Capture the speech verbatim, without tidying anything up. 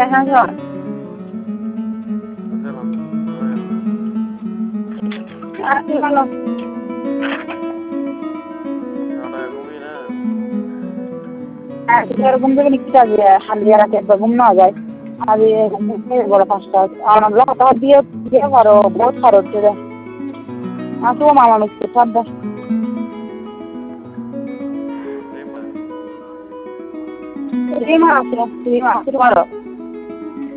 কেমন আছো? আছি ভালো। ঘুম থেকে নিতে আসবে হালিয়া রাতে একবার ঘুম না যায় আর বড় পাঁচটা আর লতা দিয়ে দিয়ে পারো বহুত খরচ রে আসো মামা মিস্ত্রি সব দে রিমা আছে রিমা আছে পারো